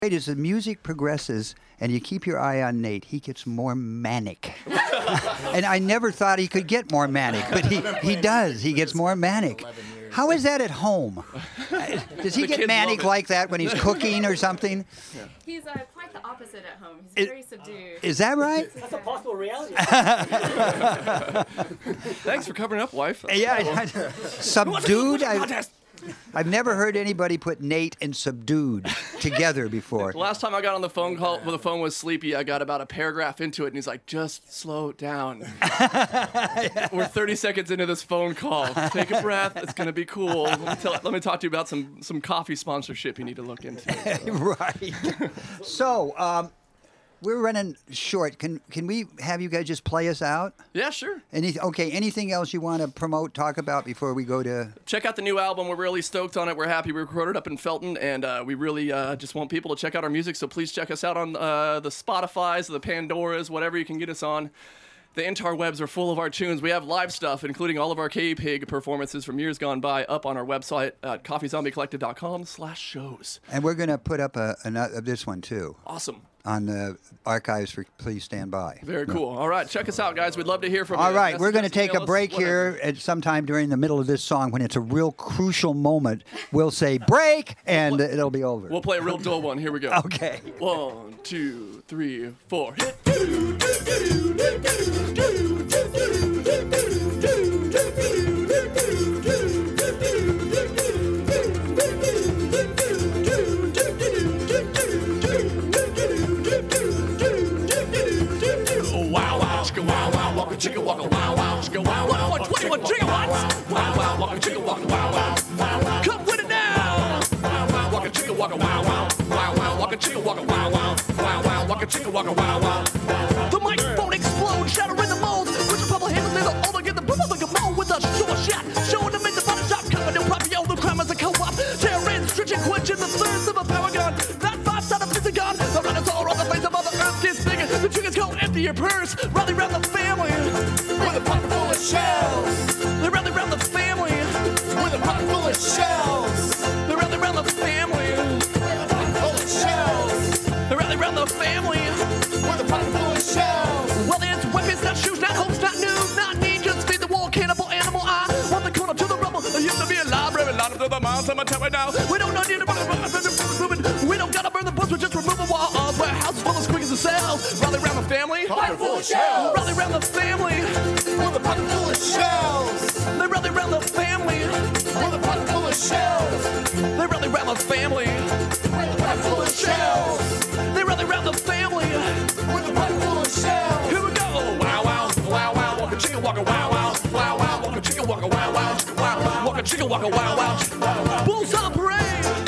As the music progresses and you keep your eye on Nate, he gets more manic. And I never thought he could get more manic, but he does. He gets more manic. How is that at home? Does he get manic like that when he's cooking or something? He's quite the opposite at home. He's very subdued. Is that right? That's a possible reality. Thanks for covering up, wife. Yeah. Subdued? I've never heard anybody put Nate and subdued together before. The last time I got on the phone call when the phone was sleepy, I got about a paragraph into it, and he's like, just slow down. We're 30 seconds into this phone call. Take a breath. It's going to be cool. Let me talk to you about some coffee sponsorship you need to look into. Right. So, we're running short. Can we have you guys just play us out? Yeah, sure. Anything else you want to promote, talk about before we go to... Check out the new album. We're really stoked on it. We're happy. We recorded up in Felton, and we really just want people to check out our music, so please check us out on the Spotifys, the Pandoras, whatever you can get us on. The interwebs are full of our tunes. We have live stuff, including all of our K-Pig performances from years gone by, up on our website at coffeezombiecollective.com/shows. And we're going to put up this one, too. Awesome. On the archives for Please Stand By. Very cool. All right, check us out, guys. We'd love to hear from you. All right, we're going to take a break here at sometime during the middle of this song when it's a real crucial moment. We'll say break, and it'll be over. We'll play a real dull one. Here we go. Okay. 1, 2, 3, 4. Hit. Chicka waka wow wow, chicka wow wow, 121 gigawatts. Wow wow, waka chicka waka wow wow. Come with it now. Waka chicka waka wow wow, wow wow, waka chicka waka wow wow, wow wow, waka chicka waka wow wow. The microphone explodes, shattering the molds. Push a couple handles in the older, get the boom like a mole with a short shot. Showing them in the bottom shop, coming in propio, the crime as a co-op. Terror stretching, quenching the thirds of a power gun. That five out of Pentagon. The runners all on the face of Mother Earth gets bigger. The triggers go empty your purse, rally round the family. With a pocket full of shells. They rally round the family. With a pocket full of shells. They rally round the family. With a pocket full of shells. They rally round the family. With a pocket full of shells. Well, it's weapons, not shoes, not hopes, not news, not ninjas. Feed the wall, cannibal, animal eye. Want the corner to the rubble. I used to be a library, line up to the mountain, cemetery now. We don't need to burn the we don't gotta burn the books, we just remove the walls. Where houses full of squeakers and cells. Rally round the family. Pocket full of shells. Rally round the family. With a pocket full of shells. They rally round the family. With a pocket full of shells. They rally round the family. With a pocket full of shells. They rally round the family. With a pocket full of shells. Here we go. Wow wow, wow wow, walk a chicka walk a wow wow, wow wow, walk a chicka walk a wow wow, wow wow, walk a chicka walk a wow wow. Bulls on parade.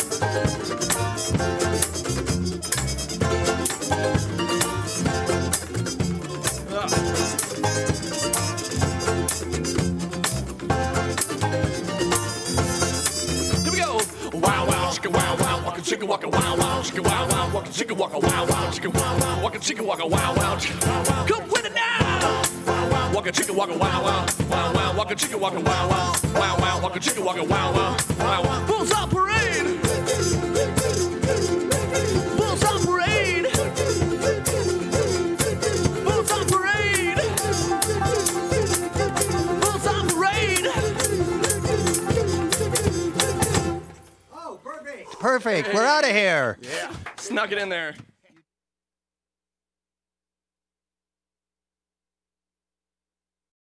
Chicka waka wow wow, chicka wow wow, walk chicka waka wow wow, chicka wow wow, walk chicka waka wow wow, come with it now. Walk chicka waka wow wow, wow wow, walk chicka waka wow wow, wow wow, walk chicka waka wow wow, wow wow. Bulls on parade. Bulls on parade. Bulls on parade. Bulls on parade. Perfect. We're out of here. Yeah. Snuck it in there.